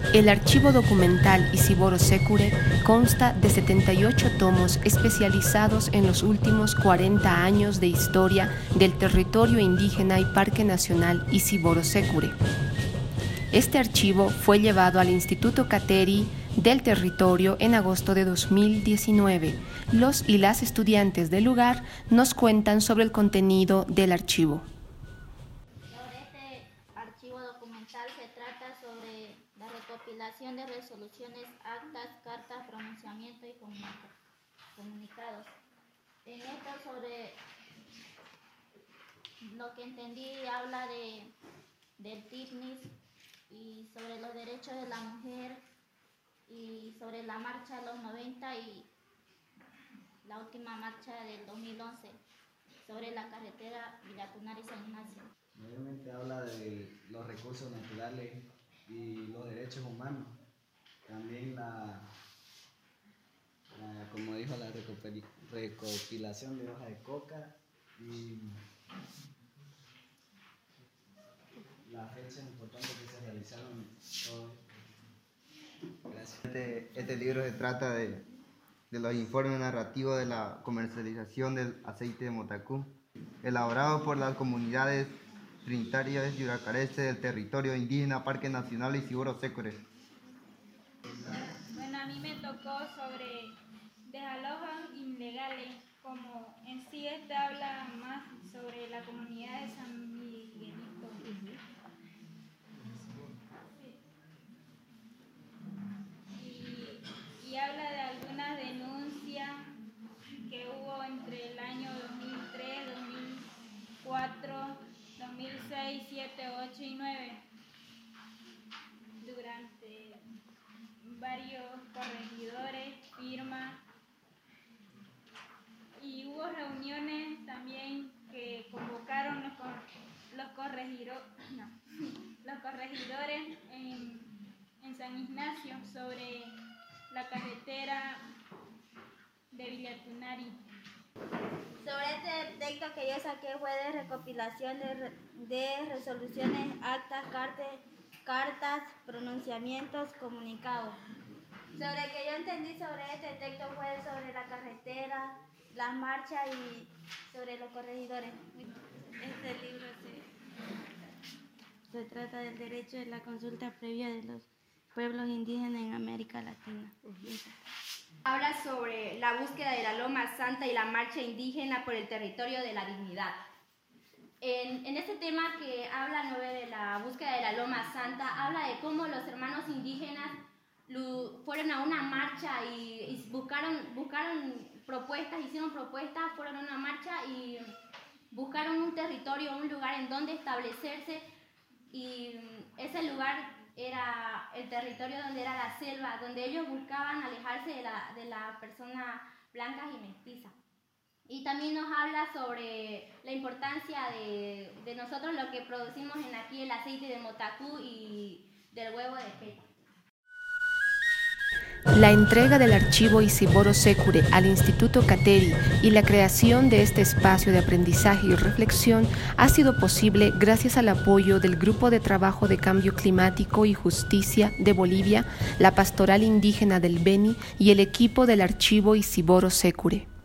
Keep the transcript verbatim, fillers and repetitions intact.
El archivo documental Isiboro Secure consta de setenta y ocho tomos especializados en los últimos cuarenta años de historia del territorio indígena y Parque Nacional Isiboro Secure. Este archivo fue llevado al Instituto Kateri del territorio en agosto de dos mil diecinueve. Los y las estudiantes del lugar nos cuentan sobre el contenido del archivo. Sobre este archivo documental se trata sobre la recopilación de resoluciones, actas, cartas, pronunciamientos y comunicados. En esto, sobre lo que entendí, habla de, del T I C N I S y sobre los derechos de la mujer y sobre la marcha de los noventa y la última marcha del dos mil once sobre la carretera Villatunari San Ignacio. Mayormente habla de los recursos naturales y los derechos humanos. También la, la como dijo, la recopilación de hoja de coca y las fechas importantes que se realizaron. Todo. Gracias. Este, este libro se trata de, de los informes narrativos de la comercialización del aceite de Motacú, elaborado por las comunidades trinitarias yuracarenses del territorio indígena Parque Nacional Isiboro Secure. Bueno, a mí me tocó sobre desalojos ilegales, como en sí este habla más sobre la comunidad de San Miguelito. Y, y habla de algunas denuncias que hubo entre el año dos mil tres, dos mil cuatro, dos mil seis, siete, ocho y nueve, durante varios corregidores, firmas, y hubo reuniones también que convocaron los, cor los, corregiro no, los corregidores en, en San Ignacio sobre la carretera de Villatunari. Sobre este texto que yo saqué fue de recopilación de, re de resoluciones, actas, cartas, cartas, pronunciamientos, comunicados. Sobre que yo entendí sobre este texto fue sobre la carretera, las marchas y sobre los corregidores. Este libro se, se trata del derecho de la consulta previa de los pueblos indígenas en América Latina. Habla sobre la búsqueda de la Loma Santa y la marcha indígena por el territorio de la dignidad. En, en este tema que habla ¿no? de la búsqueda de la Loma Santa, habla de cómo los hermanos indígenas fueron a una marcha y, y buscaron, buscaron propuestas, hicieron propuestas, fueron a una marcha y buscaron un territorio, un lugar en donde establecerse, y ese lugar era el territorio donde era la selva, donde ellos buscaban alejarse de la, de las personas blancas y mestizas. Y también nos habla sobre la importancia de, de nosotros lo que producimos en aquí, el aceite de Motacú y del huevo de feta. La entrega del archivo Isiboro Secure al Instituto Kateri y la creación de este espacio de aprendizaje y reflexión ha sido posible gracias al apoyo del Grupo de Trabajo de Cambio Climático y Justicia de Bolivia, la Pastoral Indígena del Beni y el equipo del archivo Isiboro Secure.